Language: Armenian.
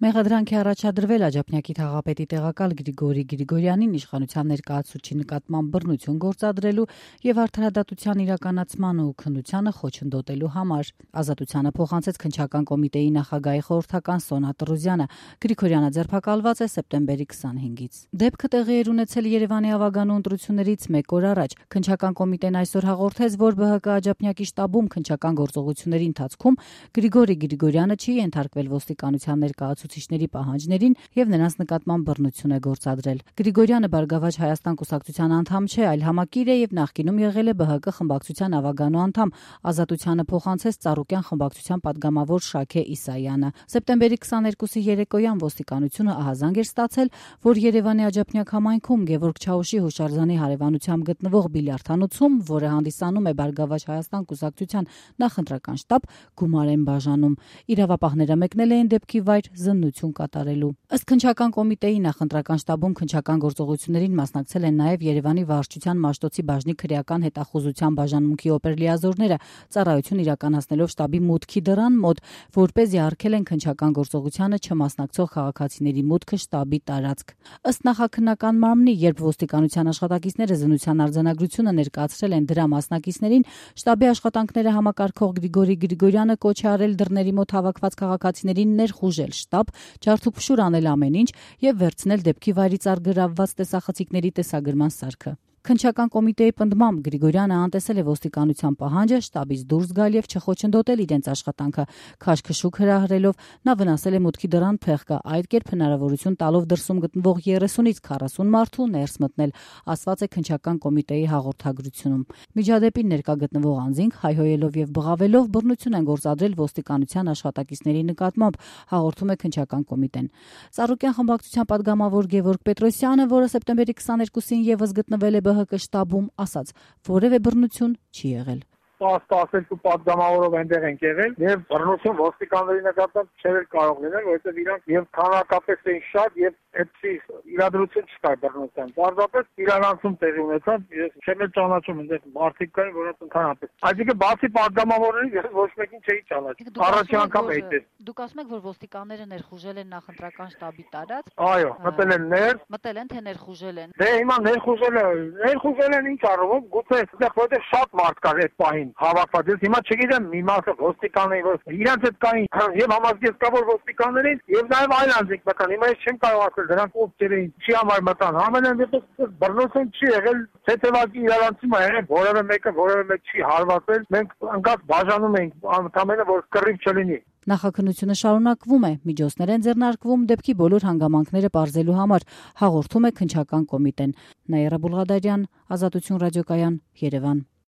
Մեղադրանք է առաջադրվել Աջափնյակի թաղապետի տեղակալ Գրիգորի Գրիգորյանին իշխանության ներկայացուցչի նկատմամբ բռնություն գործադրելու եւ արդարադատության իրականացման ու քննությանը խոչընդոտելու համար։ Ազատությանը փոխանցեց քննչական կոմիտեի նախագահի խորհրդական Սոնա Տրուզյանը։ Գրիգորյանը ձերբակալված է սեպտեմբերի 25-ից։ Դեպքը տեղի էր ունեցել Երևանի ավագանու ընտրություններից մեկ օր առաջ։ Քննչական կոմիտեն այսօր հաղորդեց, որ ԲՀԿ Աջափնյակի շտաբում քննչական գործողությունների ընթացքում Գրիգորի Գրիգորյանը չի ենթարկվել ոստիկանության ներկայացուցիչների պահանջներին եւ նրանց նկատմամբ բռնություն է գործադրել։ Գրիգորյանը Բարգավաճ Հայաստան կուսակցության անդամ չէ, այլ համակիր է եւ նախկինում եղել է ԲՀԿ խմբակցության ավագանու անդամ։ Ազատությանը փոխանցեց Ծառուկյան խմբակցության падգամավոր Շաքե Իսայանը։ Սեպտեմբերի 22-ի երեկոյան ոստիկանությունը ահազանգ էր ստացել, որ Երևանի Աջափնյակ համայնքում Գևորգ Չաուշի հուշարձանի հարևանությամբ գտնվող բիլիարդանոցում, որը հանդիսանում է Բարգավաճ Հայաստան կուսակցության նախընտրական շտաբ, գումար են բաժանում։ Իրավապահները մեկնել էին դեպքի վայր զննություն կատարելու։ Ըստ քննչական կոմիտեի նախընտրական շտաբում քննչական գործողություններին մասնակցել են նաև Երևանի վարչության Մաշտոցի բաժնի քրեական հետախուզության բաժանմունքի օպերլիազորները, ծառայություն իրականացնելով շտաբի մուտքի դռան մոտ, որպեսզի արգել են քննչական գործողությանը չմասնակցող քաղաքացիների մուտքը շտաբի տարածք։ Ըստ նախաքննական մարմնի, երբ ոստիկանության աշխատակիցները զննության արձանագրությունը ներկայացրել են դրա մասնակիցներին, շտաբի աշխատանքները համակարգող Գրիգորի Գրիգորյանը կոչ է արել դռների մոտ հավաքված քաղաքացիներին ներխուժել շտաբ, ջարդուփշուր անել ամեն ինչ եւ վերցնել դեպքի վայրից արգրավված տեսախցիկների տեսագրման սարքը։ Քննչական կոմիտեի պնդմամբ Գրիգորյանը անտեսել է ոստիկանության պահանջը շտաբից դուրս գալ եւ չխոչընդոտել իրենց աշխատանքը։ Քաշքշուկ հրահրելով նա վնասել է մուտքի դռան փեղկը, այդ կերպ հնարավորություն տալով դրսում գտնվող 30-ից 40 մարդու ներս մտնել, ասված է քննչական կոմիտեի հաղորդագրությունում։ Միջադեպին ներկա գտնվող անձինք հայհոյելով եւ բղավելով բռնություն են գործադրել ոստիկանության աշխատակիցների նկատմամբ, հաղորդում է քննչական կոմիտեն։ Ծառուկյան խմբակցության падգամավոր Գևորգ Պետրոսյանը, որը սեպտեմբերի 22-ին եւս գտնվել է ԲՀԿ շտաբում, ասաց, որևէ բռնություն չի եղել։ 10-12 падգամավորով այնտեղ են եղել եւ բռնություն ոստիկանների նկատմամբ չէր կարող լինել, որովհետեւ իրանք եւ քանակապես էին շատ եւ այդպիսի իրադրություն չկար բռնության։ Պարզապես իրարանցում տեղի ունեցավ, ես չեմ ճանաչում այնտեղ մարդիկ կային, որոնց ընդհանրապես։ Այսինքն բացի падգամավորներից ես ոչ մեկին չէի ճանաչում։ Առաջին անգամ էի տեսել։ Դուք ասում եք, որ ոստիկանները ներխուժել են նախընտրական շտաբի տարածք։ Այո, մտել են ներս։ Մտել են թե ներխուժել են։ Դե հիմա ներխուժել են ինչ առումով, գուցե այդտեղ որտեղ շատ մարդ կար այդ պահին հավաքված։ Ես հիմա չգիտեմ մի մասը ոստիկանների, որ իրանց հետ կային եւ համազգեստավոր ոստիկաններին եւ նաեւ այլ անձինք մտան։ Հիմա ես չեմ կարող ասել դրանք ովքեր էին, չի համար մտան։ Ամենայն դեպքում բռնություն չի եղել, թեթևակի իրարանցում է եղել, որևէ մեկ չի հարվածել։ Մենք անկած բաժանում ենք ամենը, որ կռիվ չլինի։ Նախաքննությունը շարունակվում է, միջոցներ են ձեռնարկվում դեպքի բոլոր հանգամանքները պարզելու համար, հաղորդում է քննչական կոմիտեն։ Նաիրա Բուլղադարյան, Ազատություն ռադիոկայան, Երևան։